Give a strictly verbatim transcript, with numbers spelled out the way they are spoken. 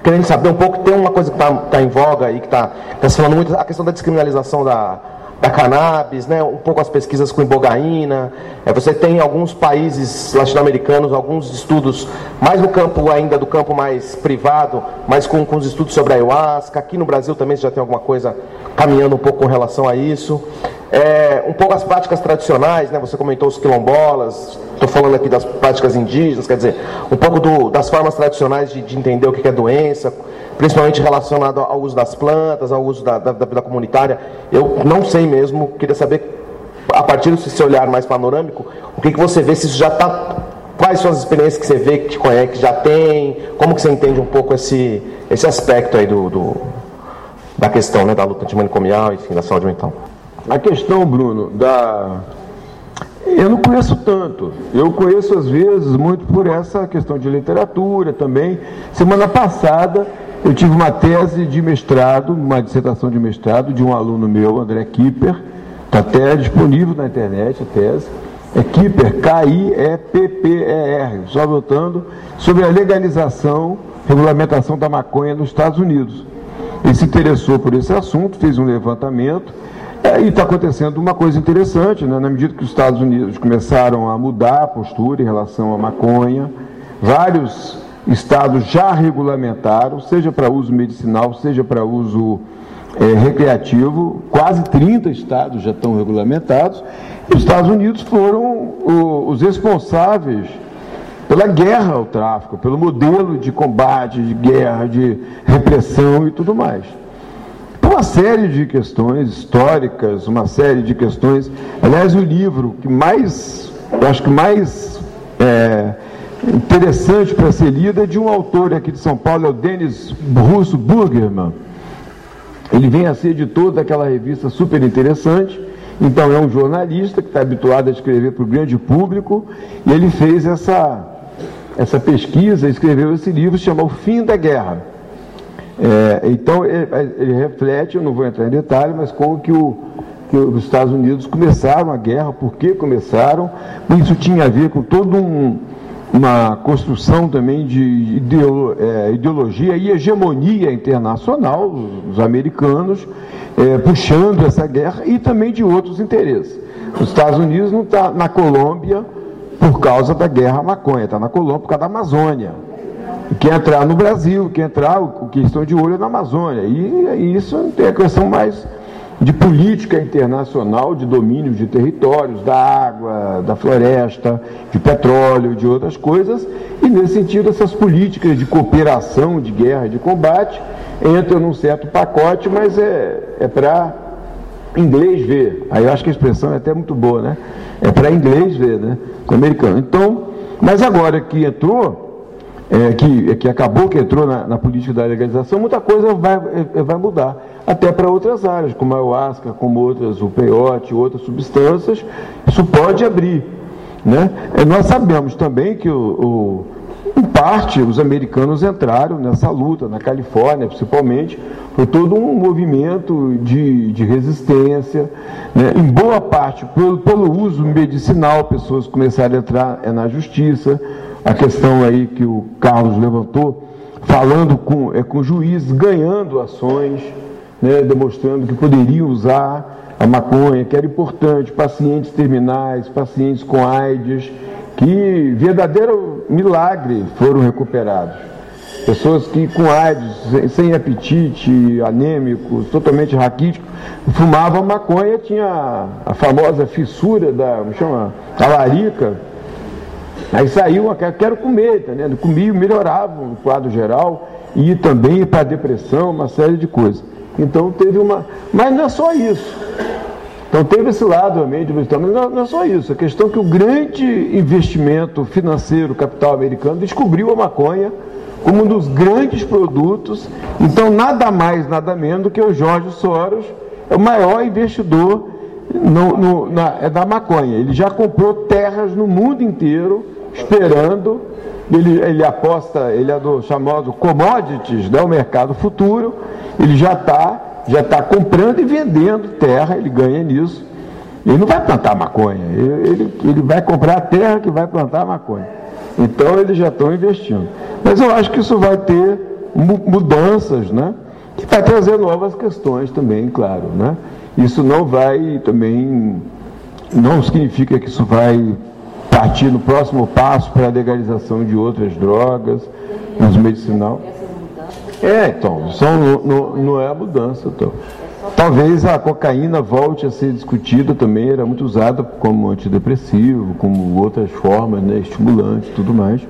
querendo saber um pouco, tem uma coisa que está tá em voga aí, que está tá se falando muito, a questão da descriminalização da, da cannabis, né, um pouco as pesquisas com ibogaína. É, você tem alguns países latino-americanos, alguns estudos, mais no campo ainda, do campo mais privado, mas com, com os estudos sobre a ayahuasca. Aqui no Brasil também você já tem alguma coisa caminhando um pouco com relação a isso. É, um pouco as práticas tradicionais, né, você comentou os quilombolas, estou falando aqui das práticas indígenas, quer dizer, um pouco do, das formas tradicionais de, de entender o que é doença, principalmente relacionado ao uso das plantas, ao uso da, da, da vida comunitária. Eu não sei mesmo, queria saber, a partir desse olhar mais panorâmico, o que, que você vê, se isso já está, quais são as experiências que você vê, que te conhece, que já tem, como que você entende um pouco esse, esse aspecto aí do, do, da questão, né, da luta antimanicomial, enfim, da saúde mental. A questão, Bruno, da... eu não conheço tanto. Eu conheço, às vezes, muito por essa questão de literatura também. Semana passada, eu tive uma tese de mestrado, uma dissertação de mestrado de um aluno meu, André Kipper, está até disponível na internet a tese. É Kipper, K I E P P E R, só voltando, sobre a legalização, regulamentação da maconha nos Estados Unidos. Ele se interessou por esse assunto, fez um levantamento. É, e está acontecendo uma coisa interessante, né? Na medida que os Estados Unidos começaram a mudar a postura em relação à maconha, vários estados já regulamentaram, seja para uso medicinal, seja para uso é, recreativo, quase trinta estados já estão regulamentados, e os Estados Unidos foram o, os responsáveis pela guerra ao tráfico, pelo modelo de combate, de guerra, de repressão e tudo mais. Uma série de questões históricas, uma série de questões. Aliás, o livro que mais, eu acho que mais é, interessante para ser lido é de um autor aqui de São Paulo, é o Denis Russo Burgerman. Ele vem a ser editor daquela revista super interessante. Então, é um jornalista que está habituado a escrever para o grande público, e ele fez essa, essa pesquisa, escreveu esse livro, se chama O Fim da Guerra. É, então, ele, ele reflete, eu não vou entrar em detalhe, mas como que, o, que os Estados Unidos começaram a guerra, por que começaram. Isso tinha a ver com toda um, uma construção também de ideolo, é, ideologia e hegemonia internacional, os, os americanos, é, puxando essa guerra, e também de outros interesses. Os Estados Unidos não está na Colômbia por causa da guerra à maconha, está na Colômbia por causa da Amazônia. Quer entrar no Brasil, quer entrar, o que estão de olho é na Amazônia. E, e isso tem a questão mais de política internacional, de domínio de territórios, da água, da floresta, de petróleo, de outras coisas. E, nesse sentido, essas políticas de cooperação, de guerra, de combate, entram num certo pacote, mas é, é para inglês ver. Aí eu acho que a expressão é até muito boa, né? É para inglês ver, né? Com o americano. Então, mas agora que entrou... É, que, que acabou, que entrou na, na política da legalização, muita coisa vai, é, vai mudar, até para outras áreas, como a ayahuasca, como outras, o peyote, outras substâncias, isso pode abrir, né? É, nós sabemos também que, o, o, em parte, os americanos entraram nessa luta, na Califórnia, principalmente, foi todo um movimento de, de resistência, né? Em boa parte, pelo, pelo uso medicinal, pessoas começaram a entrar é, na justiça. A questão aí que o Carlos levantou, falando com, é, com juízes, ganhando ações, né, demonstrando que poderiam usar a maconha, que era importante, pacientes terminais, pacientes com AIDS, que verdadeiro milagre foram recuperados. Pessoas que com AIDS, sem apetite, anêmicos, totalmente raquíticos, fumavam maconha, tinha a famosa fissura da, como chama, a larica. Aí saiu, quero comer, tá, né? Comia, melhorava o quadro geral, e também para a depressão, uma série de coisas. Então teve uma... Mas não é só isso. Então teve esse lado também de mas não, não é só isso. A questão é que o grande investimento financeiro, capital americano, descobriu a maconha como um dos grandes produtos. Então nada mais, nada menos do que o George Soros é o maior investidor no, no, na, é da maconha. Ele já comprou terras no mundo inteiro, esperando, ele, ele aposta, ele é do chamado commodities, né, o mercado futuro, ele já está já tá comprando e vendendo terra, ele ganha nisso. Ele não vai plantar maconha, ele, ele, ele vai comprar a terra que vai plantar maconha. Então eles já estão investindo. Mas eu acho que isso vai ter mudanças, né? Que vai trazer novas questões também, claro, né? Isso não vai também, não significa que isso vai partir no próximo passo para a legalização de outras drogas, uso medicinal. É, então, são, não, não é a mudança, então. Talvez a cocaína volte a ser discutida também, era muito usada como antidepressivo, como outras formas, né, estimulante e tudo mais.